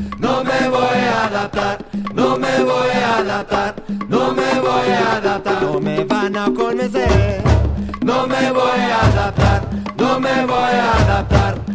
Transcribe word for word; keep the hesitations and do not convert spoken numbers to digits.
no me voy a adaptar, no me voy a adaptar, no me voy a adaptar, No me van a convencer. no me voy a adaptar, no me voy a adaptar.